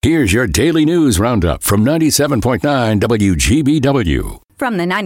Here's your daily news roundup from 97.9 WGBW. From the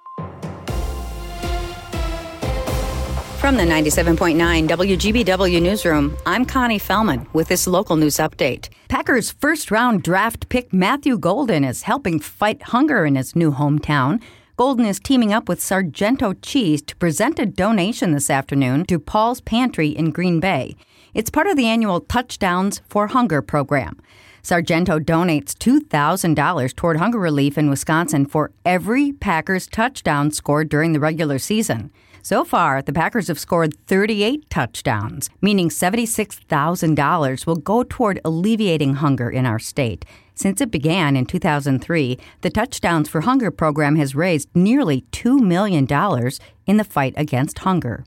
97.9 WGBW newsroom, I'm Connie Fellman with this local news update. Packers first-round draft pick Matthew Golden is helping fight hunger in his new hometown. Golden is teaming up with Sargento Cheese to present a donation this afternoon to Paul's Pantry in Green Bay. It's part of the annual Touchdowns for Hunger program. Sargento donates $2,000 toward hunger relief in Wisconsin for every Packers touchdown scored during the regular season. So far, the Packers have scored 38 touchdowns, meaning $76,000 will go toward alleviating hunger in our state. Since it began in 2003, the Touchdowns for Hunger program has raised nearly $2 million in the fight against hunger.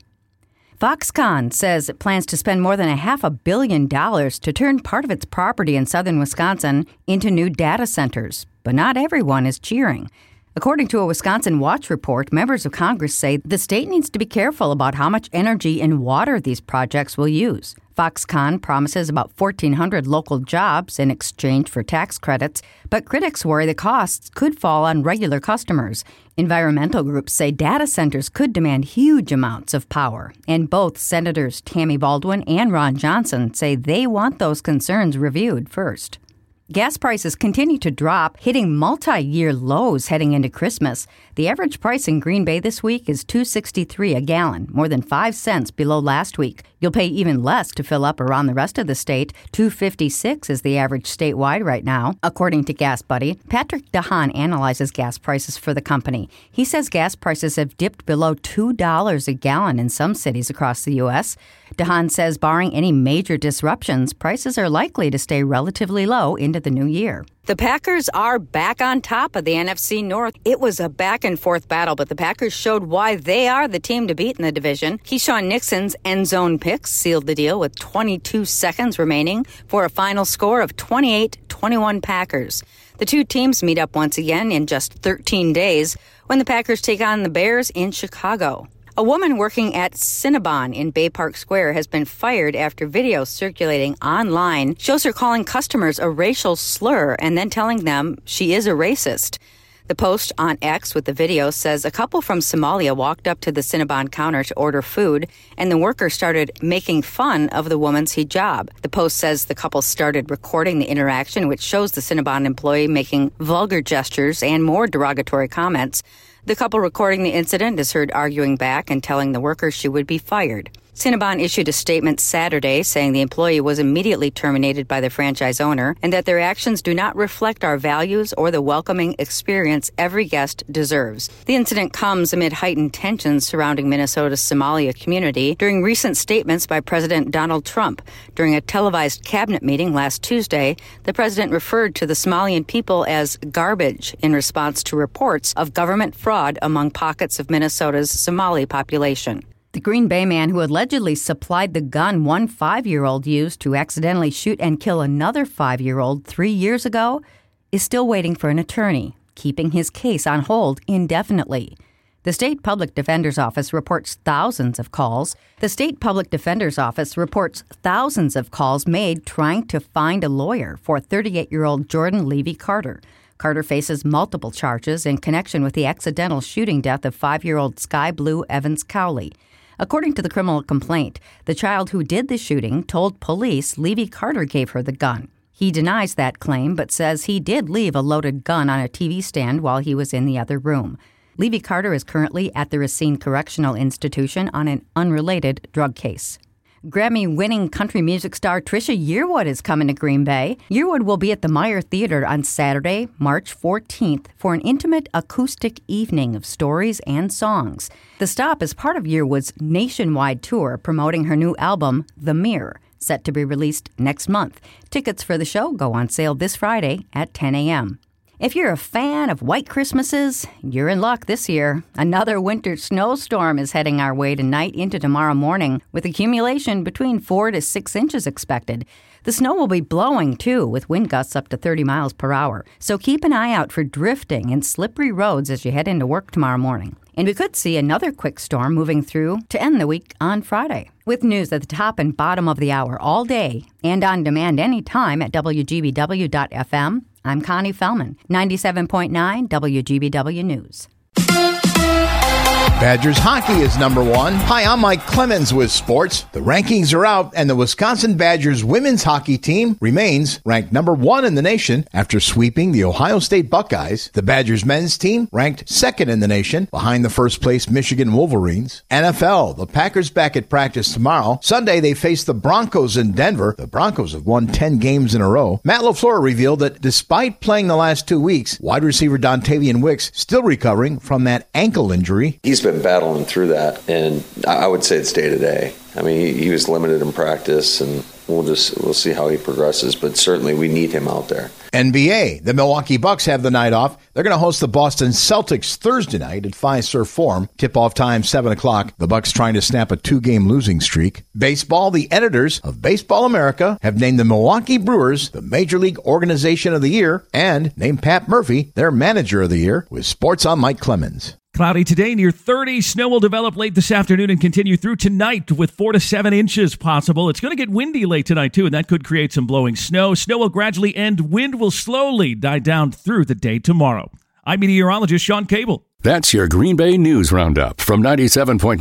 Foxconn says it plans to spend more than $500 million to turn part of its property in southern Wisconsin into new data centers. But not everyone is cheering. According to a Wisconsin Watch report, members of Congress say the state needs to be careful about how much energy and water these projects will use. Foxconn promises about 1,400 local jobs in exchange for tax credits, but critics worry the costs could fall on regular customers. Environmental groups say data centers could demand huge amounts of power, and both Senators Tammy Baldwin and Ron Johnson say they want those concerns reviewed first. Gas prices continue to drop, hitting multi-year lows heading into Christmas. The average price in Green Bay this week is $2.63 a gallon, more than 5 cents below last week. You'll pay even less to fill up around the rest of the state. $2.56 is the average statewide right now, according to Gas Buddy. Patrick DeHaan analyzes gas prices for the company. He says gas prices have dipped below $2 a gallon in some cities across the U.S. DeHaan says barring any major disruptions, prices are likely to stay relatively low into the new year. The Packers are back on top of the NFC North. It was a back-and-forth battle, but the Packers showed why they are the team to beat in the division. Keyshawn Nixon's end zone picks sealed the deal with 22 seconds remaining for a final score of 28-21 Packers. The two teams meet up once again in just 13 days when the Packers take on the Bears in Chicago. A woman working at Cinnabon in Bay Park Square has been fired after video circulating online shows her calling customers a racial slur and then telling them she is a racist. The post on X with the video says a couple from Somalia walked up to the Cinnabon counter to order food, and the worker started making fun of the woman's hijab. The post says the couple started recording the interaction, which shows the Cinnabon employee making vulgar gestures and more derogatory comments. The couple recording the incident is heard arguing back and telling the worker she would be fired. Cinnabon issued a statement Saturday saying the employee was immediately terminated by the franchise owner and that their actions do not reflect our values or the welcoming experience every guest deserves. The incident comes amid heightened tensions surrounding Minnesota's Somalia community during recent statements by President Donald Trump. During a televised cabinet meeting last Tuesday, the president referred to the Somalian people as garbage in response to reports of government fraud among pockets of Minnesota's Somali population. The Green Bay man who allegedly supplied the gun one 5-year-old used to accidentally shoot and kill another 5-year-old 3 years ago is still waiting for an attorney, keeping his case on hold indefinitely. The State Public Defender's Office reports thousands of calls. The State Public Defender's Office reports thousands of calls made trying to find a lawyer for 38-year-old Jordan Levy Carter. Carter faces multiple charges in connection with the accidental shooting death of 5-year-old Sky Blue Evans Cowley. According to the criminal complaint, the child who did the shooting told police Levy Carter gave her the gun. He denies that claim, but says he did leave a loaded gun on a TV stand while he was in the other room. Levy Carter is currently at the Racine Correctional Institution on an unrelated drug case. Grammy-winning country music star Trisha Yearwood is coming to Green Bay. Yearwood will be at the Meyer Theater on Saturday, March 14th, for an intimate acoustic evening of stories and songs. The stop is part of Yearwood's nationwide tour promoting her new album, The Mirror, set to be released next month. Tickets for the show go on sale this Friday at 10 a.m. If you're a fan of white Christmases, you're in luck this year. Another winter snowstorm is heading our way tonight into tomorrow morning, with accumulation between 4 to 6 inches expected. The snow will be blowing, too, with wind gusts up to 30 miles per hour. So keep an eye out for drifting and slippery roads as you head into work tomorrow morning. And we could see another quick storm moving through to end the week on Friday. With news at the top and bottom of the hour all day and on demand anytime at WGBW.FM, I'm Connie Fellman, 97.9 WGBW News. Badgers hockey is number one. Hi, I'm Mike Clemens with sports. The rankings are out, and the Wisconsin Badgers women's hockey team remains ranked number one in the nation after sweeping the Ohio State Buckeyes. The Badgers men's team ranked second in the nation, behind the first place Michigan Wolverines. NFL, the Packers back at practice tomorrow. Sunday, they face the Broncos in Denver. The Broncos have won 10 games in a row. Matt LaFleur revealed that despite playing the last 2 weeks, wide receiver Dontavian Wicks still recovering from that ankle injury. He's been battling through that, and I would say it's day to day. I mean, he was limited in practice, and we'll see how he progresses, but certainly we need him out there. NBA, the Milwaukee Bucks have the night off. They're going to host the Boston Celtics Thursday night at Fiserv Forum. Tip-off time, 7 o'clock. The Bucks trying to snap a 2-game losing streak. Baseball, the editors of Baseball America have named the Milwaukee Brewers the Major League Organization of the Year and named Pat Murphy their Manager of the Year. With sports, I'm Mike Clemens. Cloudy today, near 30. Snow will develop late this afternoon and continue through tonight with 4 to 7 inches possible. It's going to get windy late tonight, too, and that could create some blowing snow. Snow will gradually end. Wind will slowly die down through the day tomorrow. I'm meteorologist Sean Cable. That's your Green Bay News Roundup from 97.9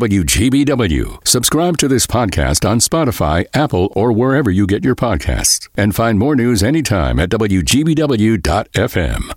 WGBW. Subscribe to this podcast on Spotify, Apple, or wherever you get your podcasts. And find more news anytime at WGBW.FM.